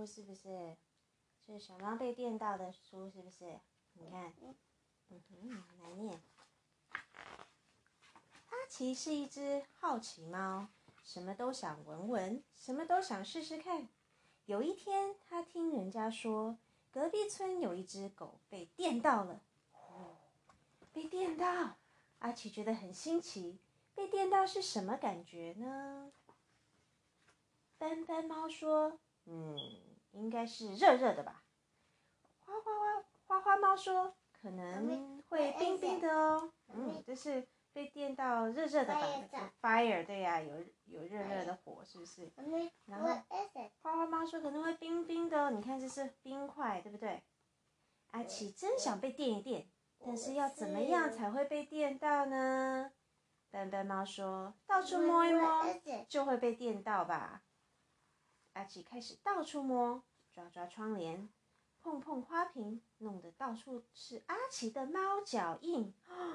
是不是？是小猫被电到的书，是不是？你看，来念。阿奇是一只好奇猫，什么都想闻闻，什么都想试试看。有一天，他听人家说，隔壁村有一只狗被电到了。被电到，阿奇觉得很新奇。被电到是什么感觉呢？斑斑猫说：“应该是热热的吧。”花花猫说：“可能会冰冰的哦。”这是被电到热热的吧 ？Fire 对呀，有热热的火，是不是？然后花花猫说可能会冰冰的哦，你看这是冰块，对不对？阿奇真想被电一电，但是要怎么样才会被电到呢？斑斑猫说：“到处摸一摸就会被电到吧。”阿奇开始到处摸，抓窗帘，碰花瓶，弄得到处是阿奇的猫脚印。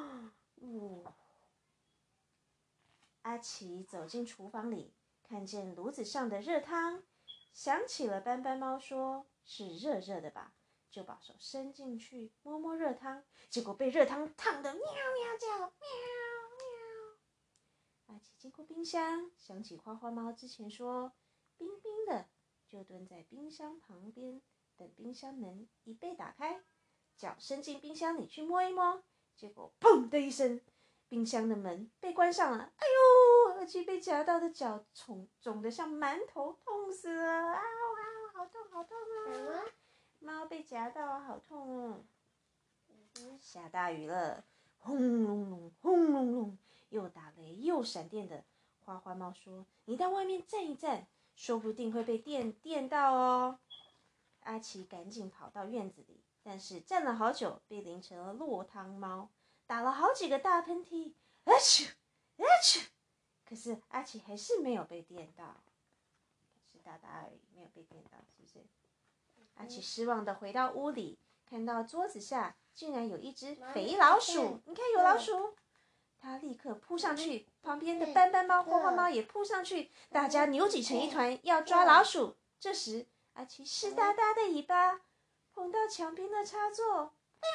阿奇走进厨房里，看见炉子上的热汤，想起了斑斑猫说是热热的吧，就把手伸进去摸摸热汤，结果被热汤烫得喵喵叫，喵喵。阿奇经过冰箱，想起花花猫之前说冰冰的，就蹲在冰箱旁边，等冰箱门一被打开，脚伸进冰箱里去摸一摸，结果砰的一声，冰箱的门被关上了。哎呦，阿奇被夹到的脚肿得像馒头，痛死了！啊，好痛好痛啊！猫被夹到啊，好痛哦！下大雨了，轰隆隆，轰隆隆，又打雷又闪电的。花花猫说：“你到外面站一站，说不定会被电到哦。”阿奇赶紧跑到院子里，但是站了好久，被淋成了落汤猫，打了好几个大喷嚏，阿嚏阿嚏。可是阿奇还是没有被电到，是打而已，没有被电到，是不是？阿奇失望地回到屋里，看到桌子下竟然有一只肥老鼠，你看有老鼠。他立刻扑上去，旁边的斑斑猫、花花猫也扑上去，大家扭挤成一团，要抓老鼠。这时，阿奇湿哒哒的尾巴碰到墙边的插座，喵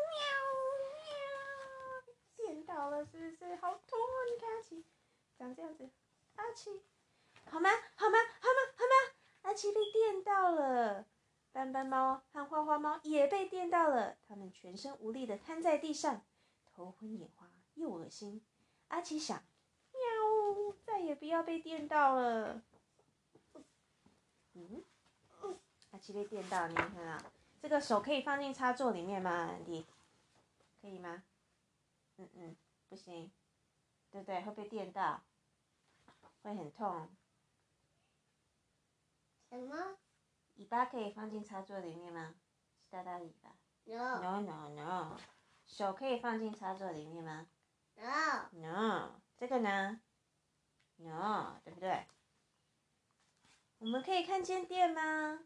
喵喵，电到了，是不是？好痛哦！你看阿奇长这样子，阿奇，好吗？阿奇被电到了。斑斑猫和花花猫也被电到了，它们全身无力地瘫在地上，头昏眼花又恶心。阿奇想，喵，再也不要被电到了。阿奇被电到，你看啊，这个手可以放进插座里面吗？安迪，可以吗？不行，对不对？会被电到，会很痛。 什么？ 尾巴可以放进插座里面吗？是大大的尾巴。No。手可以放进插座里面吗 ？No。这个呢 ？No， 对不对？我们可以看见电吗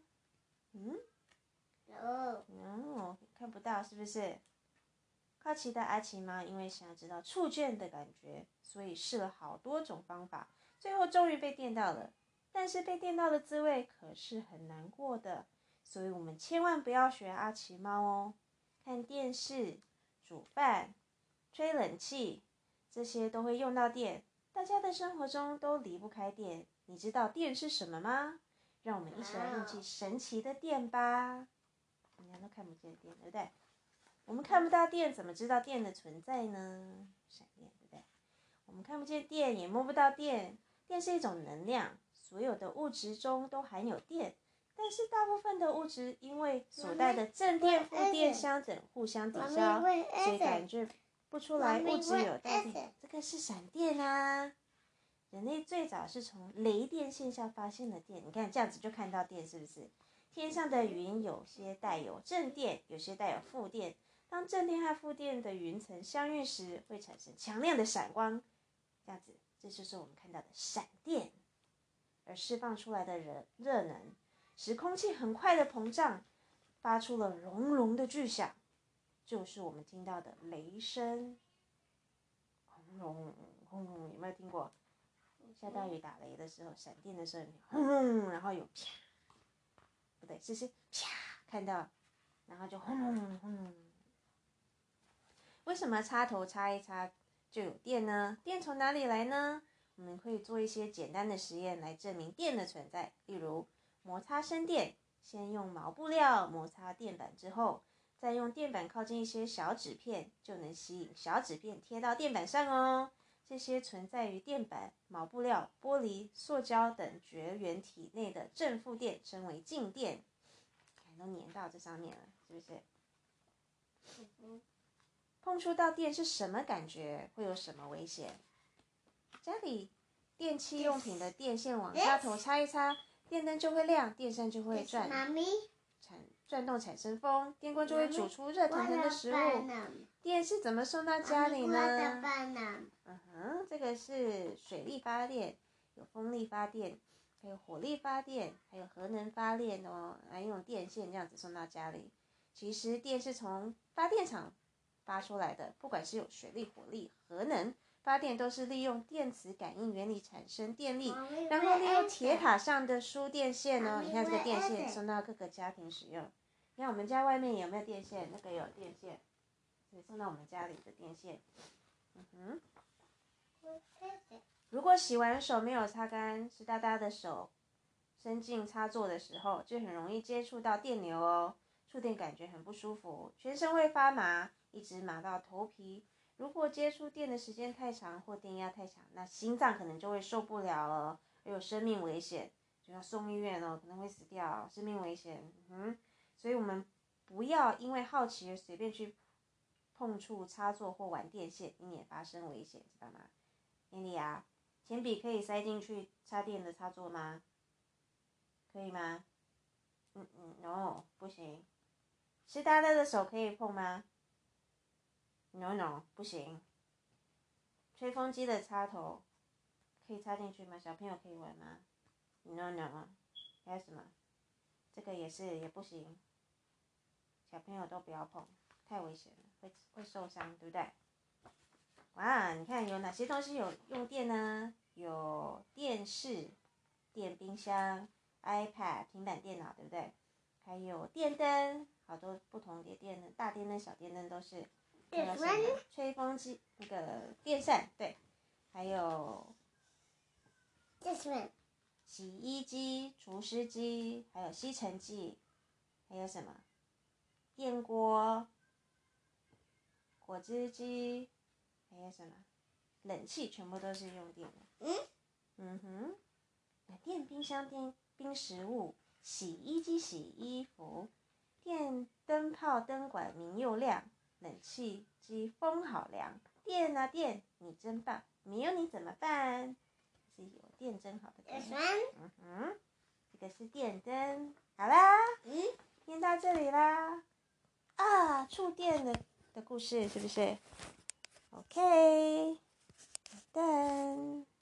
？No， 看不到，是不是？好奇的阿奇猫因为想要知道触电的感觉，所以试了好多种方法，最后终于被电到了。但是被电到的滋味可是很难过的，所以我们千万不要学阿奇猫哦。看电视、煮饭、吹冷气，这些都会用到电，大家的生活中都离不开电。你知道电是什么吗？让我们一起来认识神奇的电吧。人家都看不见电，对不对？我们看不到电，怎么知道电的存在呢？闪电，对不对？我们看不见电，也摸不到电。电是一种能量，所有的物质中都含有电，但是大部分的物质因为所带的正电、负电相等，互相抵消，所以感觉不出来物质有带电。这个是闪电啊！人类最早是从雷电现象发现了电，你看这样子就看到电，是不是？天上的云有些带有正电，有些带有负电。当正电和负电的云层相遇时，会产生强亮的闪光，这样子，这就是我们看到的闪电。而释放出来的热能，使空气很快的膨胀，发出了隆隆的巨响，就是我们听到的雷声。轰隆轰隆，有没有听过？下大雨打雷的时候，闪电的时候，轰隆，然后有啪， 不对，是啪看到，然后就轰隆轰隆。为什么插头插一插就有电呢？电从哪里来呢？我们可以做一些简单的实验来证明电的存在，例如摩擦生电，先用毛布料摩擦电板之后，再用电板靠近一些小纸片，就能吸引小纸片贴到电板上哦。这些存在于电板、毛布料、玻璃、塑胶等绝缘体内的正负电称为静电，都粘到这上面了，是不是？碰触到电是什么感觉？会有什么危险？家里电器用品的电线往插头插一插，电灯就会亮，电扇就会转动产生风，电锅就会煮出热腾腾的食物。电是怎么送到家里呢？这个是水力发电，有风力发电，还有火力发电，还有核能发电哦，来用电线这样子送到家里。其实电是从发电厂发出来的，不管是有水力、火力、核能发电，都是利用电磁感应原理产生电力，然后利用铁塔上的输电线哦。你看这个电线送到各个家庭使用。你看我们家外面有没有电线？那个有电线，所以送到我们家里的电线。如果洗完手没有擦干，湿哒哒的手伸进插座的时候，就很容易接触到电流哦。触电感觉很不舒服，全身会发麻，一直麻到头皮。如果接触电的时间太长或电压太强，那心脏可能就会受不了了，还有生命危险，就要送医院哦，可能会死掉，生命危险。所以我们不要因为好奇而随便去碰触插座或玩电线，以免发生危险，知道吗？眼里啊，铅笔可以塞进去插电的插座吗？可以吗？No， 不行。湿哒哒的手可以碰吗 ？No， 不行。吹风机的插头可以插进去吗？小朋友可以玩吗 ？No。还有什么？这个也不行。小朋友都不要碰，太危险了，会受伤，对不对？哇，你看有哪些东西有用电呢？有电视、电冰箱、iPad、平板电脑，对不对？还有电灯，好多不同的电灯，大电灯、小电灯都是。还有什么？吹风机，那个电扇，对。还有洗衣机、除湿机，还有吸尘器，还有什么？电锅、果汁机，还有什么？冷气，全部都是用电的。电冰箱冰食物，洗衣机洗衣服，电灯泡灯管明又亮，冷气机风好凉。电啊电，你真棒，没有你怎么办？是有电真好的灯。这个是电灯。好啦，念到这里啦。触电的故事是不是 ？OK， 等。